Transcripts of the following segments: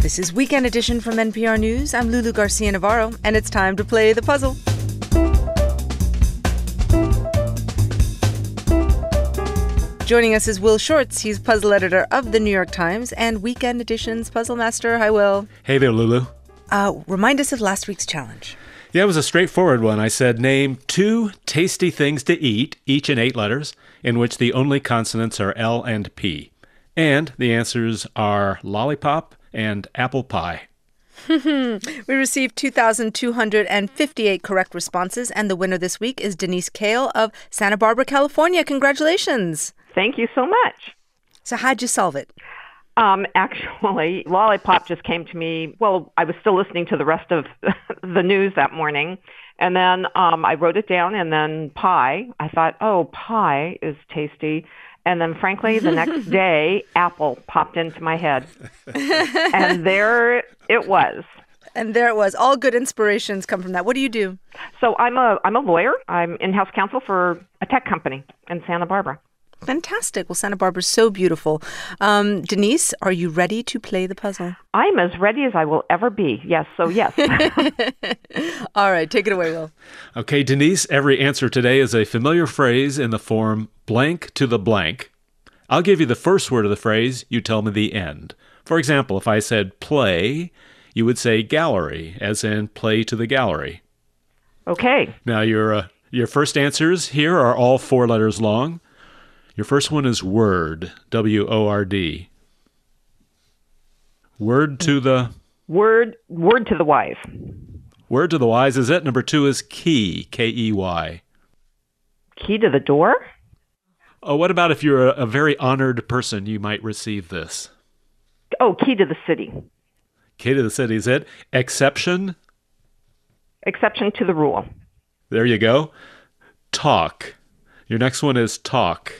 This is Weekend Edition from NPR News. I'm Lulu Garcia-Navarro, and it's time to play the puzzle. Joining us is Will Shortz. He's puzzle editor of The New York Times and Weekend Edition's puzzle master. Hi, Will. Hey there, Lulu. Remind us of last week's challenge. Yeah, it was a straightforward one. I said, name 2 tasty things to eat, each in 8 letters, in which the only consonants are L and P. And the answers are lollipop and apple pie. We received 2,258 correct responses, and the winner this week is Denise Kale of Santa Barbara, California. Congratulations. Thank you so much. So how'd you solve it? Actually, lollipop just came to me. Well, I was still listening to the rest of the news that morning. And then I wrote it down, and then pie. I thought, oh, pie is tasty. And then, frankly, the next day, apple popped into my head. And there it was. And there it was. All good inspirations come from that. What do you do? So I'm a lawyer. I'm in-house counsel for a tech company in Santa Barbara. Fantastic. Well, Santa Barbara's so beautiful. Denise, are you ready to play the puzzle? I'm as ready as I will ever be. Yes, so yes. All right, take it away, Will. Okay, Denise, every answer today is a familiar phrase in the form blank to the blank. I'll give you the first word of the phrase. You tell me the end. For example, if I said play, you would say gallery, as in play to the gallery. Okay. Now, your first answers here are all 4 letters long. Your first one is word, W-O-R-D. Word to the... Word to the wise. Word to the wise is it. Number 2 is key, K-E-Y. Key to the door? Oh, what about if you're a very honored person, you might receive this? Oh, key to the city. Key to the city is it. Exception? Exception to the rule. There you go. Talk. Your next one is talk.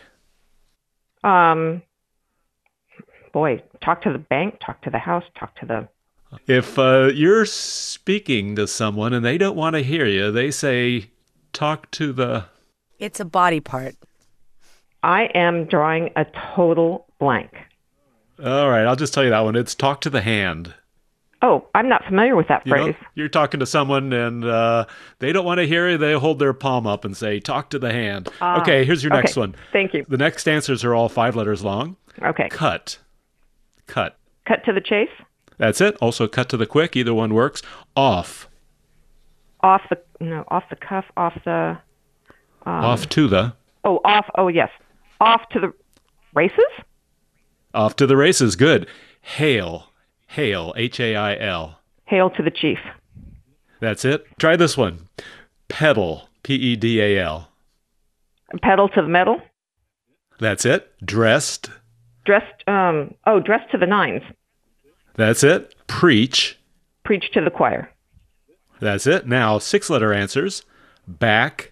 Talk to the bank, talk to the house, talk to the... If you're speaking to someone and they don't want to hear you, they say, talk to the... It's a body part. I am drawing a total blank. All right, I'll just tell you that one. It's talk to the hand. Oh, I'm not familiar with that phrase. You're talking to someone and they don't want to hear you. They hold their palm up and say, talk to the hand. Okay, here's your next one. Thank you. The next answers are all 5 letters long. Okay. Cut. Cut to the chase? That's it. Also cut to the quick. Either one works. Off. Off the cuff, off the... off to the... Oh, off. Oh, yes. Off to the races? Off to the races. Good. Hail. Hail, H-A-I-L. Hail to the chief. That's it. Try this one. Pedal, P-E-D-A-L. Pedal to the metal. That's it. Dressed. Dressed to the nines. That's it. Preach. Preach to the choir. That's it. Now, 6-letter answers. Back.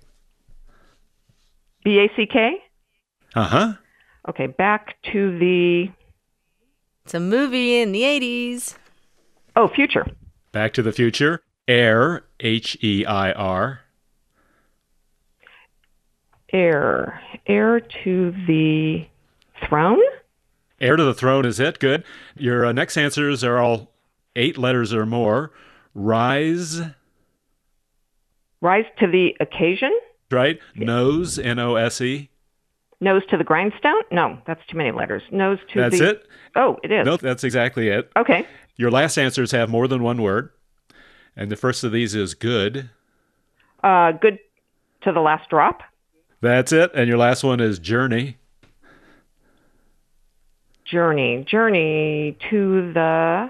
B-A-C-K? Uh-huh. Okay, back to the... It's a movie in the 80s. Oh, future. Back to the Future. Heir, H-E-I-R. Heir. Heir to the throne? Heir to the throne is it. Good. Your next answers are all 8 letters or more. Rise. Rise to the occasion? Right. Nose, N-O-S-E. Nose to the grindstone? No, that's too many letters. Nose to That's it? Oh, it is. No, that's exactly it. Okay. Your last answers have more than one word. And the first of these is good. Good to the last drop? That's it. And your last one is journey. Journey. Journey to the...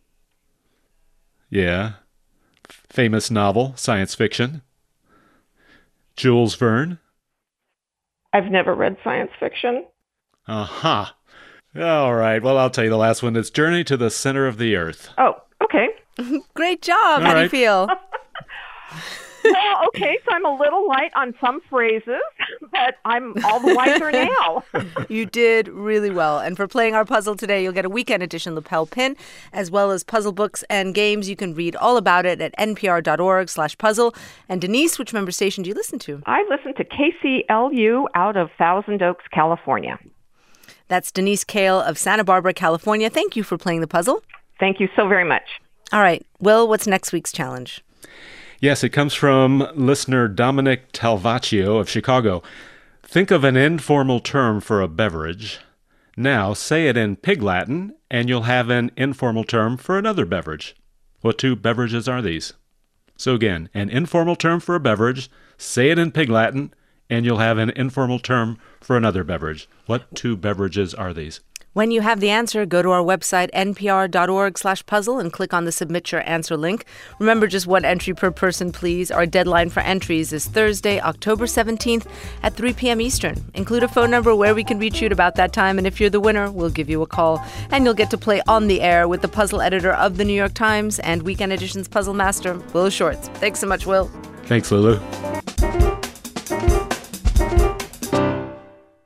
Yeah. Famous novel, science fiction. Jules Verne. I've never read science fiction. Uh-huh. All right. Well, I'll tell you the last one. It's Journey to the Center of the Earth. Oh, okay. Great job. How do you feel? Well, okay, so I'm a little light on some phrases, but I'm all the wiser now. You did really well. And for playing our puzzle today, you'll get a weekend edition lapel pin, as well as puzzle books and games. You can read all about it at npr.org/puzzle. And Denise, which member station do you listen to? I listen to KCLU out of Thousand Oaks, California. That's Denise Kale of Santa Barbara, California. Thank you for playing the puzzle. Thank you so very much. All right. Will, what's next week's challenge? Yes, it comes from listener Dominic Talvaccio of Chicago. Think of an informal term for a beverage. Now say it in Pig Latin, and you'll have an informal term for another beverage. What two beverages are these? So again, an informal term for a beverage, say it in Pig Latin, and you'll have an informal term for another beverage. What two beverages are these? When you have the answer, go to our website, npr.org/puzzle, and click on the Submit Your Answer link. Remember, just one entry per person, please. Our deadline for entries is Thursday, October 17th at 3 p.m. Eastern. Include a phone number where we can reach you at about that time, and if you're the winner, we'll give you a call. And you'll get to play on the air with the puzzle editor of the New York Times and Weekend Edition's puzzle master, Will Shortz. Thanks so much, Will. Thanks, Lulu.